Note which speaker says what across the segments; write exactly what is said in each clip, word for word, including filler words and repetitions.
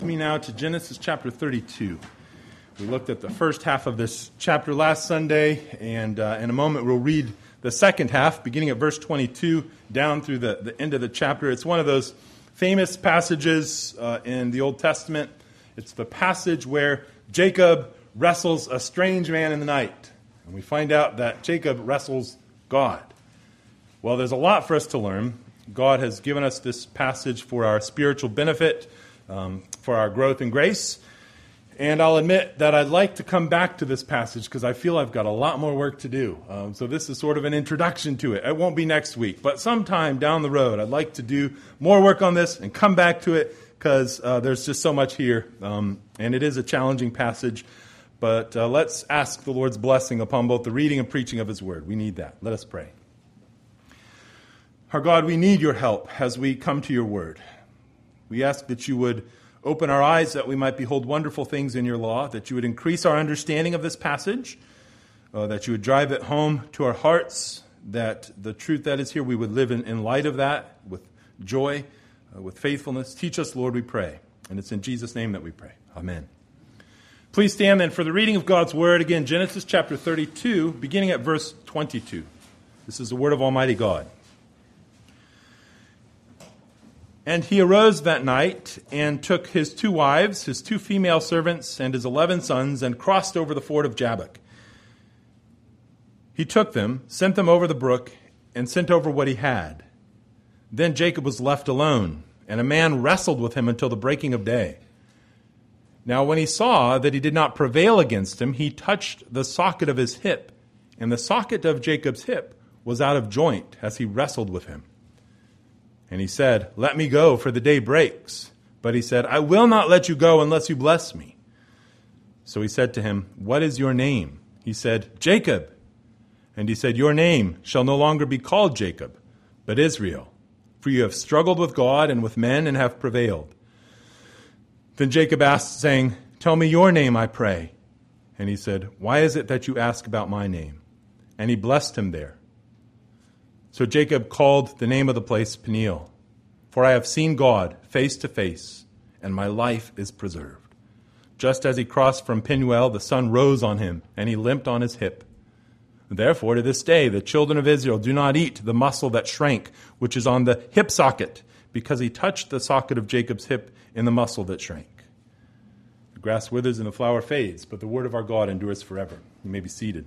Speaker 1: Me now to Genesis chapter thirty-two. We looked at the first half of this chapter last Sunday, and uh, in a moment we'll read the second half, beginning at verse twenty-two, down through the, the end of the chapter. It's one of those famous passages uh, in the Old Testament. It's the passage where Jacob wrestles a strange man in the night, and we find out that Jacob wrestles God. Well, there's a lot for us to learn. God has given us this passage for our spiritual benefit, um, for our growth in grace. And I'll admit that I'd like to come back to this passage because I feel I've got a lot more work to do. Um, so this is sort of an introduction to it. It won't be next week, but sometime down the road, I'd like to do more work on this and come back to it because uh, there's just so much here. Um, and it is a challenging passage. But uh, let's ask the Lord's blessing upon both the reading and preaching of His Word. We need that. Let us pray. Our God, we need your help as we come to your Word. We ask that you would open our eyes that we might behold wonderful things in your law, that you would increase our understanding of this passage, uh, that you would drive it home to our hearts, that the truth that is here, we would live in, in light of that, with joy, uh, with faithfulness. Teach us, Lord, we pray. And it's in Jesus' name that we pray. Amen. Please stand then for the reading of God's Word. Again, Genesis chapter thirty-two, beginning at verse twenty-two. This is the Word of Almighty God. And he arose that night and took his two wives, his two female servants, and his eleven sons, and crossed over the ford of Jabbok. He took them, sent them over the brook, and sent over what he had. Then Jacob was left alone, and a man wrestled with him until the breaking of day. Now when he saw that he did not prevail against him, he touched the socket of his hip, and the socket of Jacob's hip was out of joint as he wrestled with him. And he said, "Let me go, for the day breaks." But he said, "I will not let you go unless you bless me." So he said to him, "What is your name?" He said, "Jacob." And he said, "Your name shall no longer be called Jacob, but Israel, for you have struggled with God and with men and have prevailed." Then Jacob asked, saying, "Tell me your name, I pray." And he said, "Why is it that you ask about my name?" And he blessed him there. So Jacob called the name of the place Peniel, "For I have seen God face to face, and my life is preserved." Just as he crossed from Penuel, the sun rose on him, and he limped on his hip. Therefore, to this day, the children of Israel do not eat the muscle that shrank, which is on the hip socket, because he touched the socket of Jacob's hip in the muscle that shrank. The grass withers and the flower fades, but the word of our God endures forever. You may be seated.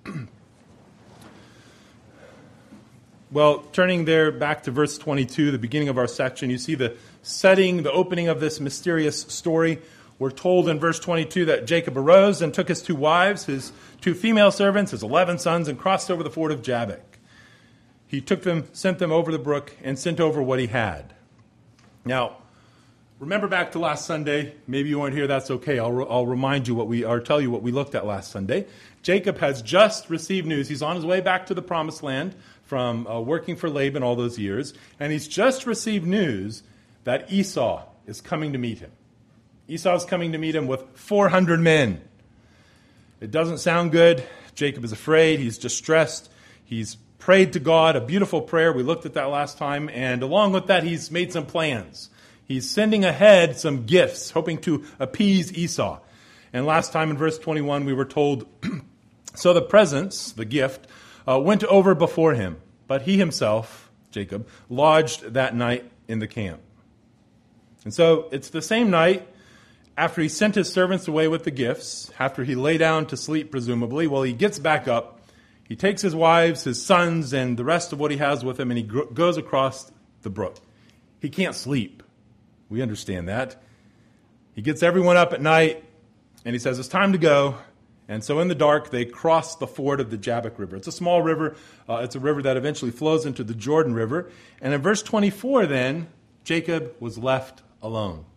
Speaker 1: Well, turning there back to verse twenty-two, the beginning of our section, you see the setting, the opening of this mysterious story. We're told in verse twenty-two that Jacob arose and took his two wives, his two female servants, his eleven sons, and crossed over the ford of Jabbok. He took them, sent them over the brook, and sent over what he had. Now, remember back to last Sunday. Maybe you weren't here. That's okay. I'll, re- I'll remind you what we, or tell you what we looked at last Sunday. Jacob has just received news. He's on his way back to the promised land from uh, working for Laban all those years, and he's just received news that Esau is coming to meet him. Esau is coming to meet him with four hundred men. It doesn't sound good. Jacob is afraid. He's distressed. He's prayed to God, a beautiful prayer. We looked at that last time, and along with that, he's made some plans. He's sending ahead some gifts, hoping to appease Esau. And last time in verse twenty-one, we were told, so the presents, the gift, Uh, went over before him, but he himself, Jacob, lodged that night in the camp. And so it's the same night after he sent his servants away with the gifts, after he lay down to sleep, presumably. Well, he gets back up, he takes his wives, his sons, and the rest of what he has with him, and he gro- goes across the brook. He can't sleep. We understand that. He gets everyone up at night, and he says, it's time to go. And so in the dark, they cross the ford of the Jabbok River. It's a small river. Uh, it's a river that eventually flows into the Jordan River. And in verse twenty-four then, Jacob was left alone.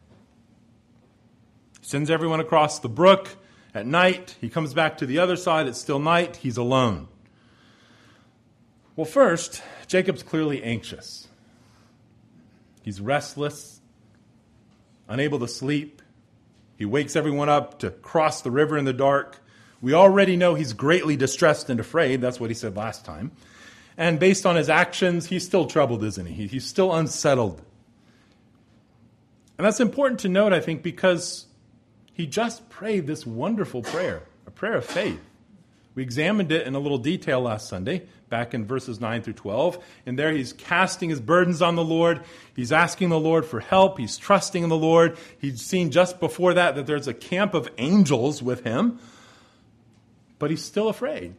Speaker 1: He sends everyone across the brook at night. He comes back to the other side. It's still night. He's alone. Well, first, Jacob's clearly anxious. He's restless, unable to sleep. He wakes everyone up to cross the river in the dark. We already know he's greatly distressed and afraid. That's what he said last time. And based on his actions, he's still troubled, isn't he? He's still unsettled. And that's important to note, I think, because he just prayed this wonderful prayer, a prayer of faith. We examined it in a little detail last Sunday, back in verses nine through twelve. And there he's casting his burdens on the Lord. He's asking the Lord for help. He's trusting in the Lord. He's seen just before that that there's a camp of angels with him. But he's still afraid.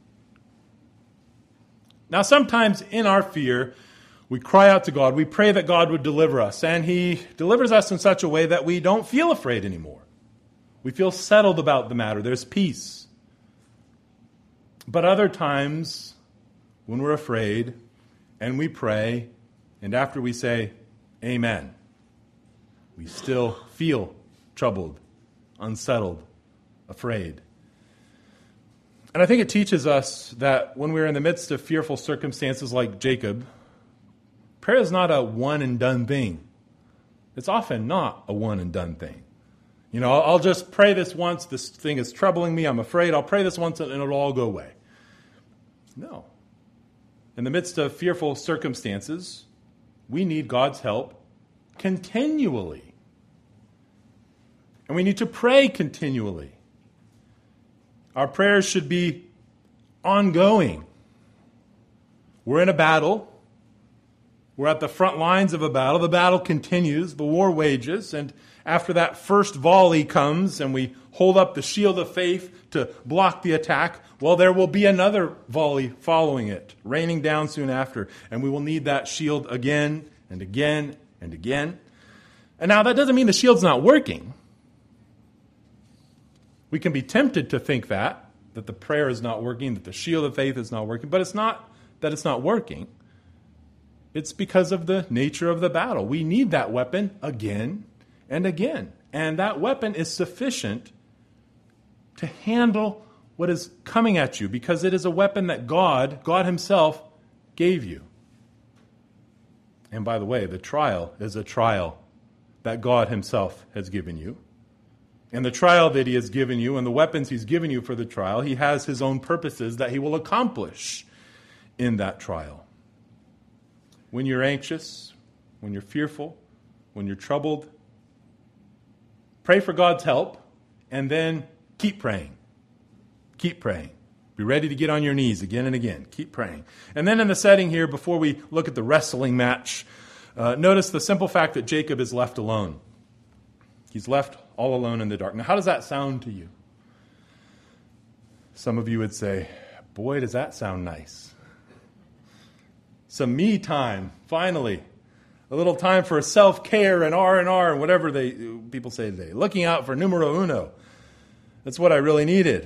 Speaker 1: Now, sometimes in our fear, we cry out to God. We pray that God would deliver us. And he delivers us in such a way that we don't feel afraid anymore. We feel settled about the matter. There's peace. But other times, when we're afraid, and we pray, and after we say, Amen, we still feel troubled, unsettled, afraid. And I think it teaches us that when we're in the midst of fearful circumstances like Jacob, prayer is not a one-and-done thing. It's often not a one-and-done thing. You know, I'll just pray this once, this thing is troubling me, I'm afraid, I'll pray this once and it'll all go away. No. In the midst of fearful circumstances, we need God's help continually. And we need to pray continually. Our prayers should be ongoing. We're in a battle. We're at the front lines of a battle. The battle continues. The war wages. And after that first volley comes and we hold up the shield of faith to block the attack, well, there will be another volley following it, raining down soon after. And we will need that shield again and again and again. And now that doesn't mean the shield's not working. We can be tempted to think that, that the prayer is not working, that the shield of faith is not working, but it's not that it's not working. It's because of the nature of the battle. We need that weapon again and again. And that weapon is sufficient to handle what is coming at you because it is a weapon that God, God himself, gave you. And by the way, the trial is a trial that God himself has given you. And the trial that he has given you and the weapons he's given you for the trial, he has his own purposes that he will accomplish in that trial. When you're anxious, when you're fearful, when you're troubled, pray for God's help and then keep praying. Keep praying. Be ready to get on your knees again and again. Keep praying. And then in the setting here, before we look at the wrestling match, uh, notice the simple fact that Jacob is left alone. He's left all alone in the dark. Now, how does that sound to you? Some of you would say, boy, does that sound nice. Some me time, finally. A little time for self-care and R and R and whatever they people say today. Looking out for numero uno. That's what I really needed.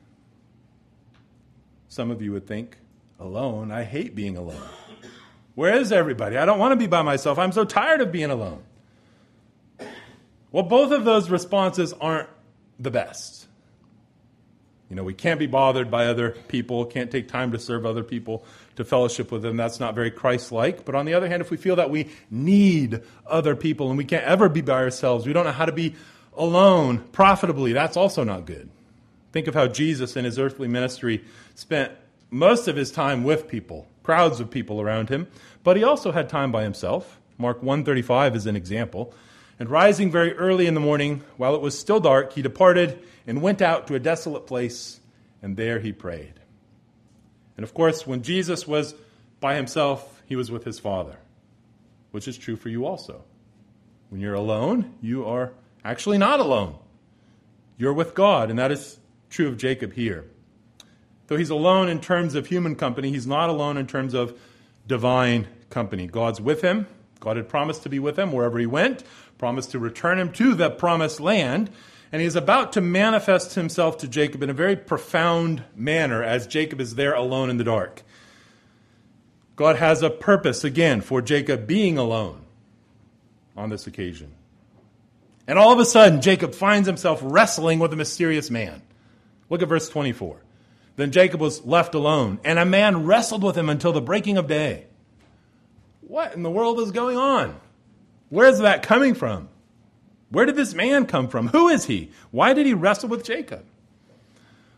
Speaker 1: Some of you would think, alone? I hate being alone. Where is everybody? I don't want to be by myself. I'm so tired of being alone. Well, both of those responses aren't the best. You know, we can't be bothered by other people, can't take time to serve other people, to fellowship with them. That's not very Christ-like. But on the other hand, if we feel that we need other people and we can't ever be by ourselves, we don't know how to be alone profitably, that's also not good. Think of how Jesus in his earthly ministry spent most of his time with people, crowds of people around him, but he also had time by himself. Mark one thirty-five is an example. And rising very early in the morning, while it was still dark, he departed and went out to a desolate place, and there he prayed. And of course, when Jesus was by himself, he was with his Father, which is true for you also. When you're alone, you are actually not alone. You're with God, and that is true of Jacob here. Though he's alone in terms of human company, he's not alone in terms of divine company. God's with him. God had promised to be with him wherever he went, promised to return him to the promised land, and he is about to manifest himself to Jacob in a very profound manner as Jacob is there alone in the dark. God has a purpose, again, for Jacob being alone on this occasion. And all of a sudden, Jacob finds himself wrestling with a mysterious man. Look at verse twenty-four. Then Jacob was left alone, and a man wrestled with him until the breaking of day. What in the world is going on? Where's that coming from? Where did this man come from? Who is he? Why did he wrestle with Jacob?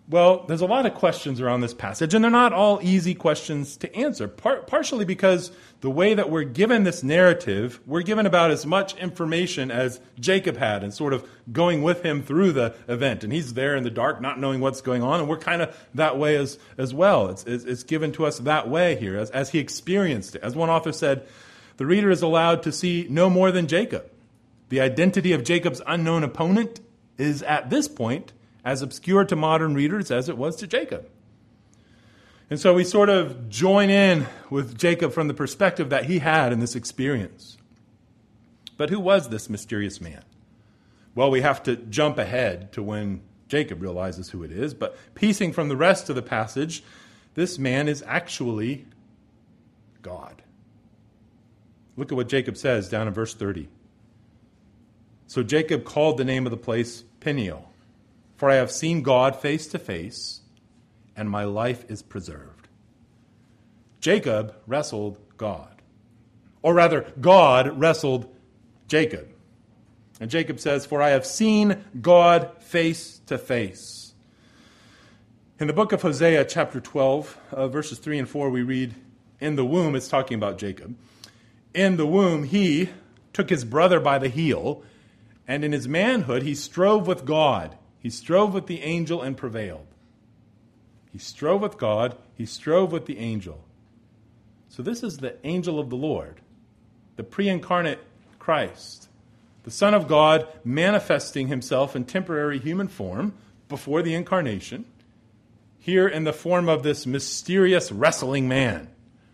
Speaker 1: Well, there's a lot of questions around this passage, and they're not all easy questions to answer, par- partially because the way that we're given this narrative, we're given about as much information as Jacob had and sort of going with him through the event. And he's there in the dark, not knowing what's going on, and we're kind of that way as, as well. It's, it's, it's given to us that way here, as, as he experienced it. As one author said, the reader is allowed to see no more than Jacob. The identity of Jacob's unknown opponent is at this point as obscure to modern readers as it was to Jacob. And so we sort of join in with Jacob from the perspective that he had in this experience. But who was this mysterious man? Well, we have to jump ahead to when Jacob realizes who it is, but piecing from the rest of the passage, this man is actually God. Look at what Jacob says down in verse thirty. So Jacob called the name of the place Peniel, for I have seen God face to face, and my life is preserved. Jacob wrestled God. Or rather, God wrestled Jacob. And Jacob says, for I have seen God face to face. In the book of Hosea, chapter twelve, uh, verses three and four, we read, in the womb, it's talking about Jacob. In the womb, he took his brother by the heel, and in his manhood, he strove with God. He strove with the angel and prevailed. He strove with God. He strove with the angel. So this is the angel of the Lord, the pre-incarnate Christ, the Son of God manifesting himself in temporary human form before the incarnation, here in the form of this mysterious wrestling man.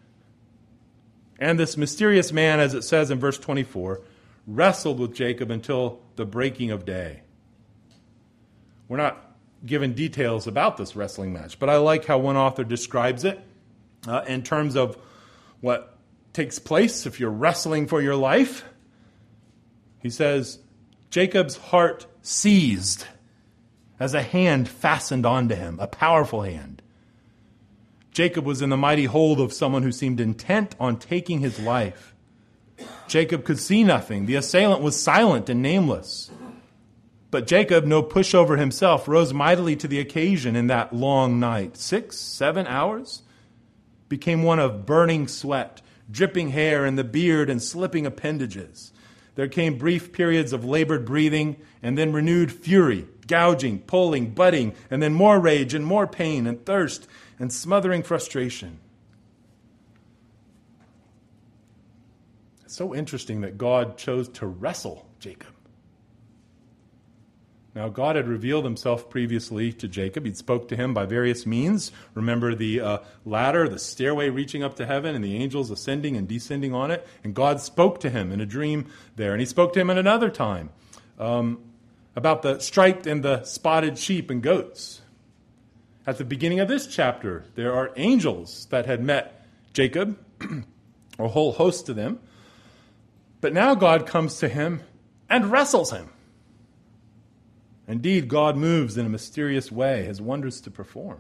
Speaker 1: And this mysterious man, as it says in verse twenty-four, wrestled with Jacob until the breaking of day. We're not given details about this wrestling match, but I like how one author describes it uh, in terms of what takes place if you're wrestling for your life. He says, Jacob's heart seized as a hand fastened onto him, a powerful hand. Jacob was in the mighty hold of someone who seemed intent on taking his life. Jacob could see nothing. The assailant was silent and nameless. But Jacob, no pushover himself, rose mightily to the occasion in that long night. Six, seven hours? Became one of burning sweat, dripping hair and the beard and slipping appendages. There came brief periods of labored breathing and then renewed fury, gouging, pulling, butting, and then more rage and more pain and thirst and smothering frustration. It's so interesting that God chose to wrestle Jacob. Now, God had revealed himself previously to Jacob. He'd spoke to him by various means. Remember the uh, ladder, the stairway reaching up to heaven, and the angels ascending and descending on it. And God spoke to him in a dream there. And he spoke to him at another time um, about the striped and the spotted sheep and goats. At the beginning of this chapter, there are angels that had met Jacob, a whole host of them. But now God comes to him and wrestles him. Indeed, God moves in a mysterious way, has wonders to perform.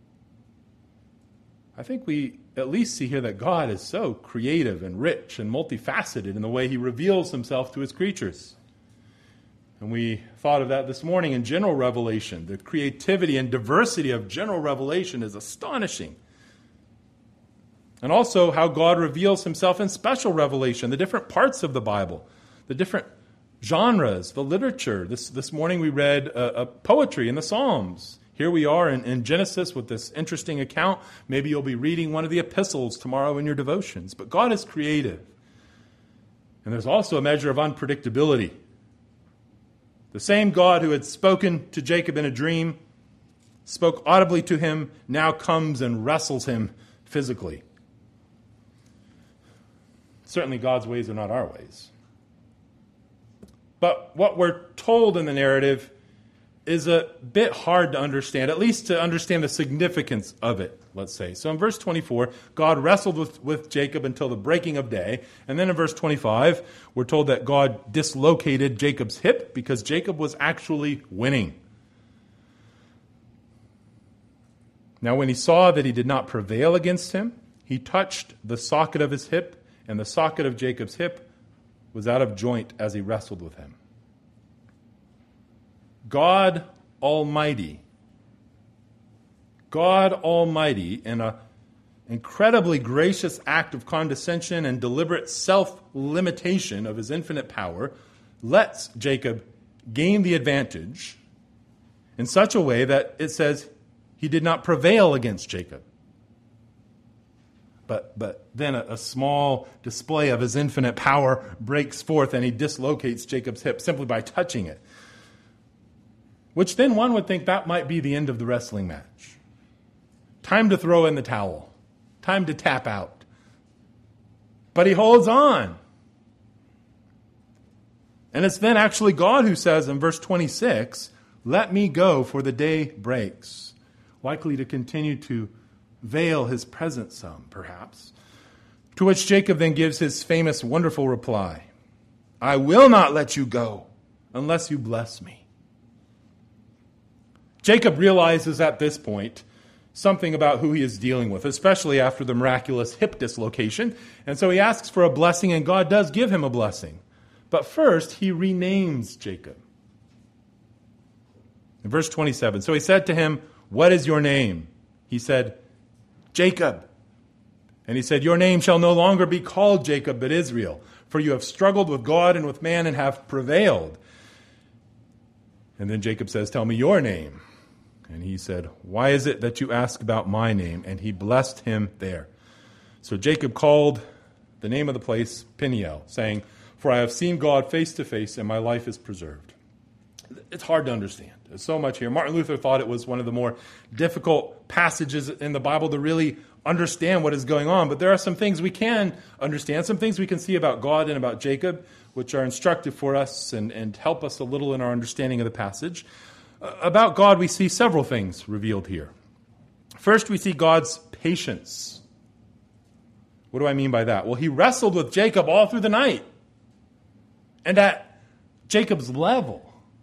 Speaker 1: I think we at least see here that God is so creative and rich and multifaceted in the way he reveals himself to his creatures. And we thought of that this morning in general revelation. The creativity and diversity of general revelation is astonishing. And also how God reveals himself in special revelation, the different parts of the Bible, the different genres, the literature. This this morning we read uh, uh, poetry in the Psalms. Here we are in, in Genesis with this interesting account. Maybe you'll be reading one of the epistles tomorrow in your devotions. But God is creative. And there's also a measure of unpredictability. The same God who had spoken to Jacob in a dream, spoke audibly to him, now comes and wrestles him physically. Certainly God's ways are not our ways. But what we're told in the narrative is a bit hard to understand, at least to understand the significance of it, let's say. So in verse twenty-four, God wrestled with, with Jacob until the breaking of day. And then in verse twenty-five, we're told that God dislocated Jacob's hip because Jacob was actually winning. Now when he saw that he did not prevail against him, he touched the socket of his hip, and the socket of Jacob's hip was out of joint as he wrestled with him. God Almighty God Almighty, in an incredibly gracious act of condescension and deliberate self-limitation of his infinite power, lets Jacob gain the advantage in such a way that it says he did not prevail against Jacob. But, but then a, a small display of his infinite power breaks forth and he dislocates Jacob's hip simply by touching it. Which then one would think that might be the end of the wrestling match. Time to throw in the towel. Time to tap out. But he holds on. And it's then actually God who says in verse twenty-six, "Let me go, for the day breaks," likely to continue to veil his presence some, perhaps. To which Jacob then gives his famous, wonderful reply, "I will not let you go unless you bless me." Jacob realizes at this point something about who he is dealing with, especially after the miraculous hip dislocation. And so he asks for a blessing, and God does give him a blessing. But first, he renames Jacob. In verse twenty-seven, so he said to him, "What is your name?" He said, "Jacob." And he said, "Your name shall no longer be called Jacob, but Israel, for you have struggled with God and with man and have prevailed." And then Jacob says, "Tell me your name." And he said, "Why is it that you ask about my name?" And he blessed him there. So Jacob called the name of the place Peniel, saying, "For I have seen God face to face, and my life is preserved." It's hard to understand. There's so much here. Martin Luther thought it was one of the more difficult passages in the Bible to really understand what is going on. But there are some things we can understand, some things we can see about God and about Jacob, which are instructive for us and, and help us a little in our understanding of the passage. Uh, about God, we see several things revealed here. First, we see God's patience. What do I mean by that? Well, he wrestled with Jacob all through the night. And at Jacob's level.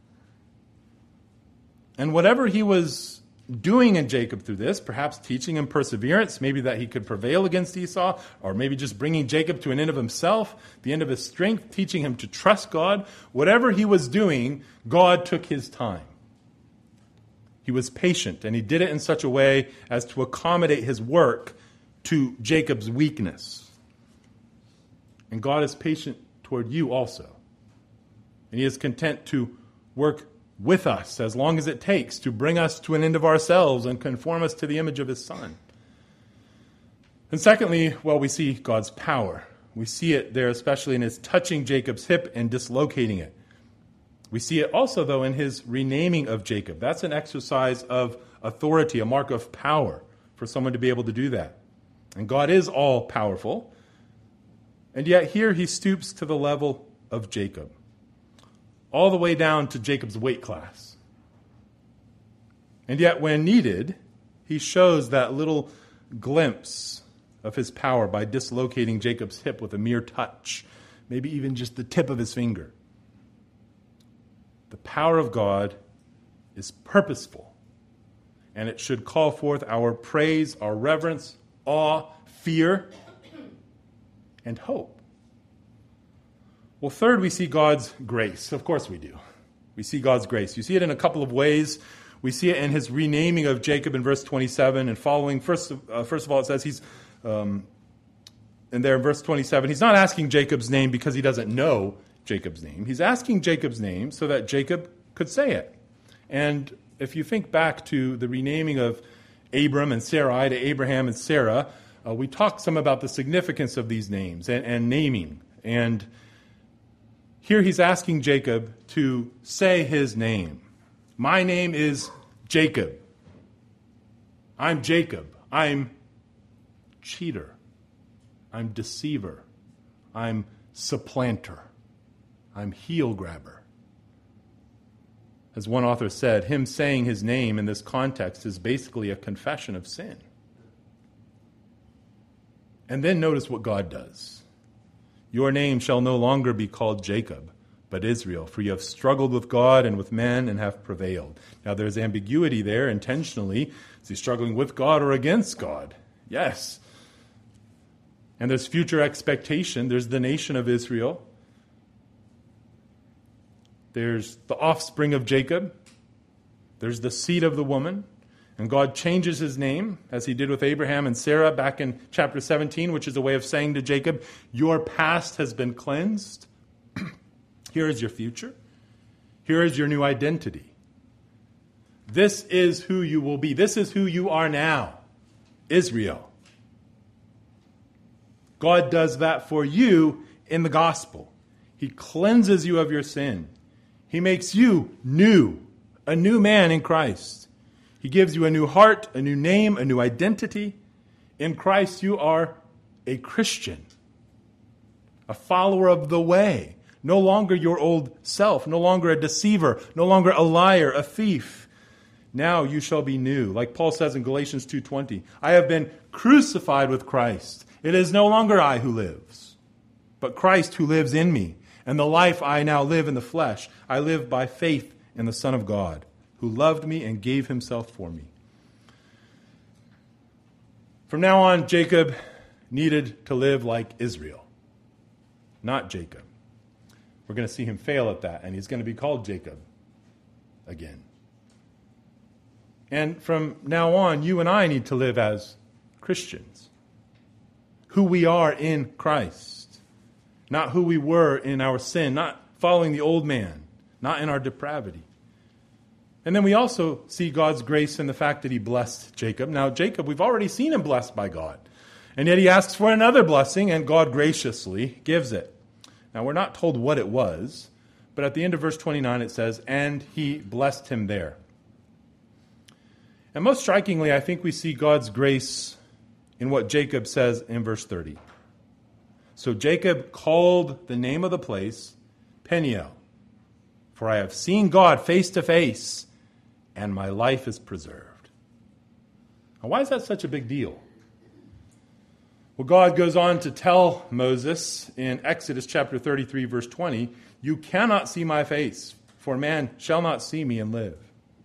Speaker 1: And whatever he was doing in Jacob through this, perhaps teaching him perseverance, maybe that he could prevail against Esau, or maybe just bringing Jacob to an end of himself, the end of his strength, teaching him to trust God. Whatever he was doing, God took his time. He was patient, and he did it in such a way as to accommodate his work to Jacob's weakness. And God is patient toward you also. And he is content to work with us as long as it takes to bring us to an end of ourselves and conform us to the image of his Son. And secondly, well, we see God's power. We see it there, especially in his touching Jacob's hip and dislocating it. We see it also, though, in his renaming of Jacob. That's an exercise of authority, a mark of power for someone to be able to do that. And God is all-powerful. And yet here he stoops to the level of Jacob, all the way down to Jacob's weight class. And yet when needed, he shows that little glimpse of his power by dislocating Jacob's hip with a mere touch, maybe even just the tip of his finger. The power of God is purposeful, and it should call forth our praise, our reverence, awe, fear, and hope. Well, third, we see God's grace. Of course we do. We see God's grace. You see it in a couple of ways. We see it in his renaming of Jacob in verse twenty-seven and following. First, uh, first of all, it says he's, um, and there in verse twenty-seven, he's not asking Jacob's name because he doesn't know Jacob's name. He's asking Jacob's name so that Jacob could say it. And if you think back to the renaming of Abram and Sarai to Abraham and Sarah, uh, we talked some about the significance of these names and, and naming. And here he's asking Jacob to say his name. My name is Jacob. I'm Jacob. I'm cheater. I'm deceiver. I'm supplanter. I'm heel grabber. As one author said, him saying his name in this context is basically a confession of sin. And then notice what God does. Your name shall no longer be called Jacob, but Israel, for you have struggled with God and with men and have prevailed. Now there's ambiguity there intentionally. Is he struggling with God or against God? Yes. And there's future expectation. There's the nation of Israel. There's the offspring of Jacob. There's the seed of the woman. And God changes his name, as he did with Abraham and Sarah back in chapter seventeen, which is a way of saying to Jacob, your past has been cleansed. Here is your future. Here is your new identity. This is who you will be. This is who you are now, Israel. God does that for you in the gospel. He cleanses you of your sin. He makes you new, a new man in Christ. He gives you a new heart, a new name, a new identity. In Christ, you are a Christian, a follower of the way. No longer your old self, no longer a deceiver, no longer a liar, a thief. Now you shall be new. Like Paul says in Galatians two twenty, I have been crucified with Christ. It is no longer I who lives, but Christ who lives in me. And the life I now live in the flesh, I live by faith in the Son of God, who loved me and gave himself for me. From now on, Jacob needed to live like Israel, not Jacob. We're going to see him fail at that, and he's going to be called Jacob again. And from now on, you and I need to live as Christians, who we are in Christ, not who we were in our sin, not following the old man, not in our depravity. And then we also see God's grace in the fact that he blessed Jacob. Now, Jacob, we've already seen him blessed by God. And yet he asks for another blessing, and God graciously gives it. Now, we're not told what it was, but at the end of verse twenty-nine it says, and he blessed him there. And most strikingly, I think we see God's grace in what Jacob says in verse thirty. So Jacob called the name of the place Peniel, for I have seen God face to face, and my life is preserved. Now, why is that such a big deal? Well, God goes on to tell Moses in Exodus chapter thirty-three, verse twenty, you cannot see my face, for man shall not see me and live.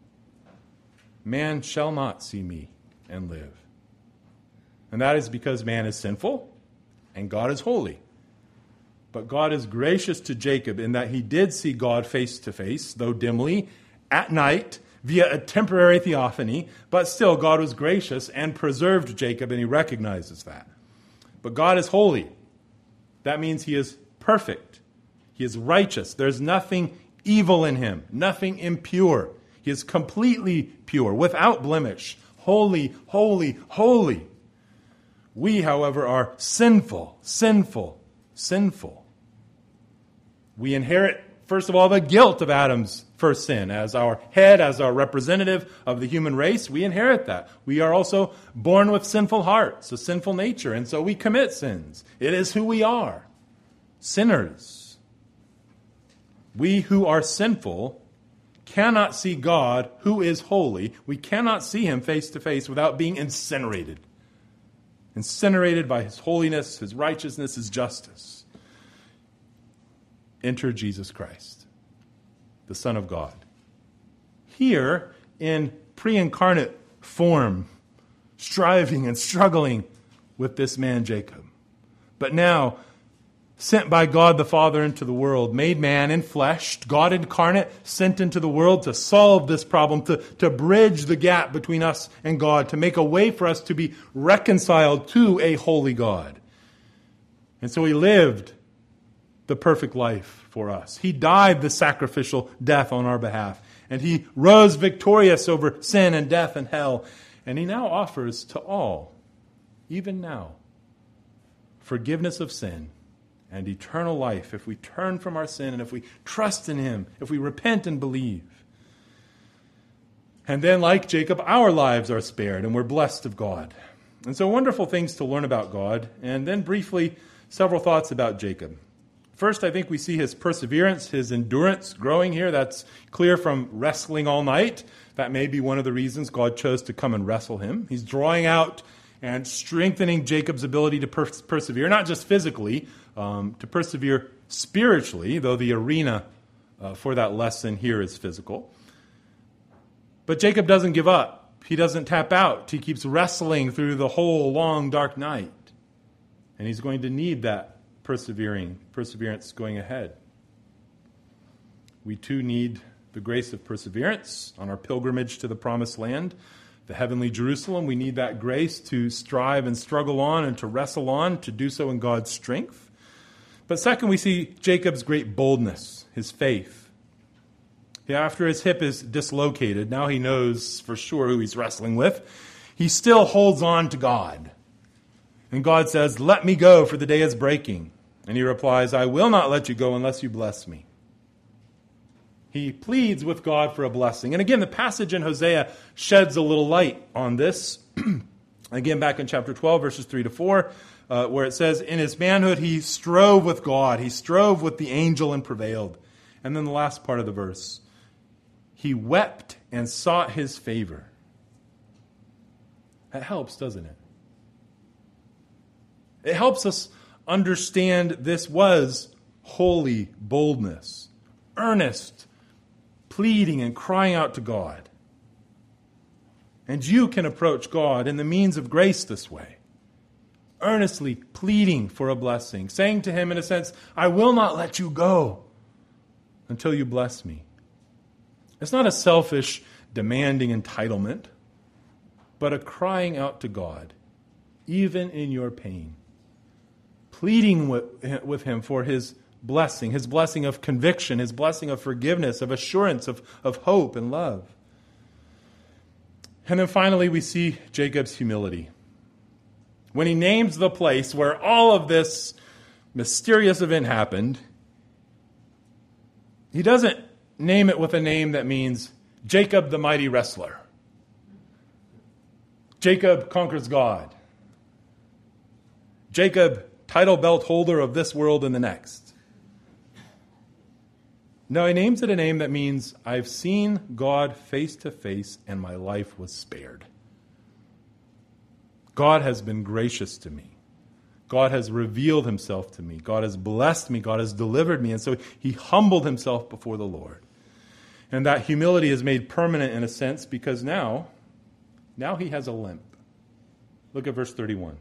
Speaker 1: Man shall not see me and live. And that is because man is sinful and God is holy. But God is gracious to Jacob in that he did see God face to face, though dimly, at night, via a temporary theophany, but still God was gracious and preserved Jacob, and he recognizes that. But God is holy. That means he is perfect. He is righteous. There's nothing evil in him, nothing impure. He is completely pure, without blemish, holy, holy, holy. We, however, are sinful, sinful, sinful. We inherit, first of all, the guilt of Adam's first sin. As our head, as our representative of the human race, we inherit that. We are also born with sinful hearts, a sinful nature, and so we commit sins. It is who we are, sinners. We who are sinful cannot see God, who is holy. We cannot see him face to face without being incinerated. Incinerated by his holiness, his righteousness, his justice. Enter Jesus Christ, the Son of God. Here, in pre-incarnate form, striving and struggling with this man Jacob. But now, sent by God the Father into the world, made man in flesh, God incarnate, sent into the world to solve this problem, to, to bridge the gap between us and God, to make a way for us to be reconciled to a holy God. And so he lived the perfect life for us. He died the sacrificial death on our behalf. And he rose victorious over sin and death and hell. And he now offers to all, even now, forgiveness of sin and eternal life if we turn from our sin and if we trust in him, if we repent and believe. And then, like Jacob, our lives are spared and we're blessed of God. And so wonderful things to learn about God. And then briefly, several thoughts about Jacob. First, I think we see his perseverance, his endurance growing here. That's clear from wrestling all night. That may be one of the reasons God chose to come and wrestle him. He's drawing out and strengthening Jacob's ability to pers- persevere, not just physically, um, to persevere spiritually, though the arena uh, for that lesson here is physical. But Jacob doesn't give up. He doesn't tap out. He keeps wrestling through the whole long, dark night. And he's going to need that persevering, perseverance going ahead. We too need the grace of perseverance on our pilgrimage to the promised land. the heavenly Jerusalem. We need that grace to strive and struggle on and to wrestle on, to do so in God's strength. But second, we see Jacob's great boldness, his faith. After his hip is dislocated, now he knows for sure who he's wrestling with. He still holds on to God. And God says, "Let me go, for the day is breaking." And he replies, "I will not let you go unless you bless me." He pleads with God for a blessing. And again, the passage in Hosea sheds a little light on this. Again, back in chapter twelve, verses three to four, uh, where it says, in his manhood he strove with God. He strove with the angel and prevailed. And then the last part of the verse, he wept and sought his favor. That helps, doesn't it? It helps us understand this was holy boldness, earnest pleading and crying out to God. And you can approach God in the means of grace this way, earnestly pleading for a blessing, saying to him in a sense, "I will not let you go until you bless me." It's not a selfish, demanding entitlement, but a crying out to God, even in your pain, pleading with, with him for his blessing, his blessing of conviction, his blessing of forgiveness, of assurance, of, of hope and love. And then finally, we see Jacob's humility. When he names the place where all of this mysterious event happened, he doesn't name it with a name that means Jacob the mighty wrestler. Jacob conquers God. Jacob, title belt holder of this world and the next. No, he names it a name that means I've seen God face to face and my life was spared. God has been gracious to me. God has revealed himself to me. God has blessed me. God has delivered me. And so he humbled himself before the Lord. And that humility is made permanent in a sense because now, now he has a limp. Look at verse thirty-one.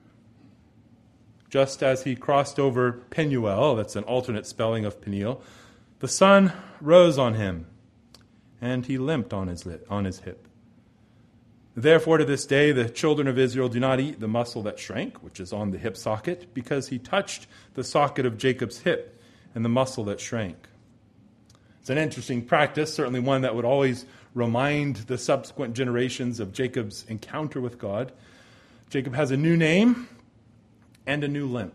Speaker 1: Just as he crossed over Penuel, that's an alternate spelling of Peniel, the sun rose on him, and he limped on his, lip, on his hip. Therefore, to this day, the children of Israel do not eat the muscle that shrank, which is on the hip socket, because he touched the socket of Jacob's hip and the muscle that shrank. It's an interesting practice, certainly one that would always remind the subsequent generations of Jacob's encounter with God. Jacob has a new name and a new limp,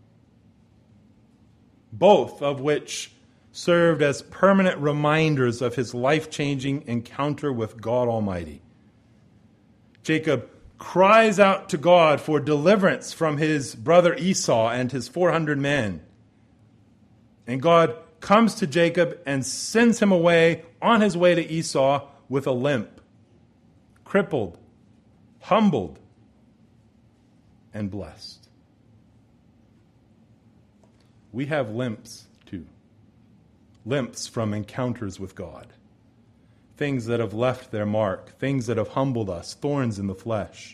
Speaker 1: both of which served as permanent reminders of his life-changing encounter with God Almighty. Jacob cries out to God for deliverance from his brother Esau and his four hundred men. And God comes to Jacob and sends him away on his way to Esau with a limp, crippled, humbled, and blessed. We have limps too. Limps from encounters with God. Things that have left their mark. Things that have humbled us. Thorns in the flesh.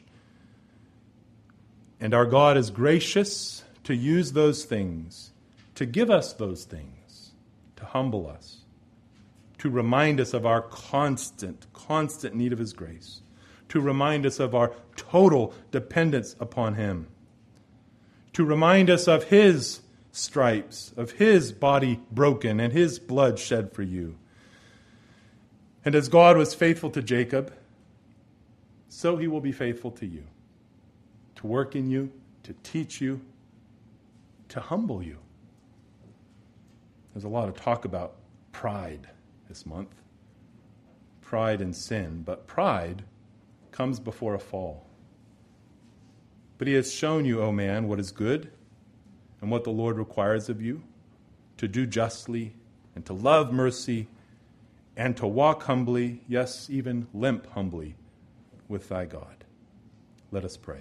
Speaker 1: And our God is gracious to use those things, to give us those things, to humble us, to remind us of our constant, constant need of his grace, to remind us of our total dependence upon him, to remind us of his stripes, of his body broken and his blood shed for you. And as God was faithful to Jacob, so he will be faithful to you, to work in you, to teach you, to humble you. There's a lot of talk about pride this month, pride and sin, but pride comes before a fall. But he has shown you, O man, what is good and what the Lord requires of you, to do justly and to love mercy and to walk humbly, yes, even limp humbly with thy God. Let us pray.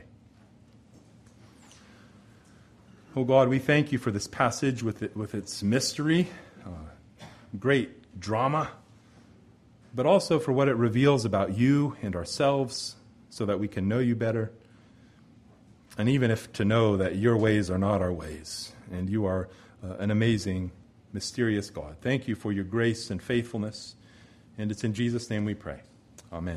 Speaker 1: Oh God, we thank you for this passage with it, with its mystery, uh, great drama, but also for what it reveals about you and ourselves so that we can know you better. And even if to know that your ways are not our ways, and you are uh, an amazing, mysterious God. Thank you for your grace and faithfulness, and it's in Jesus' name we pray. Amen.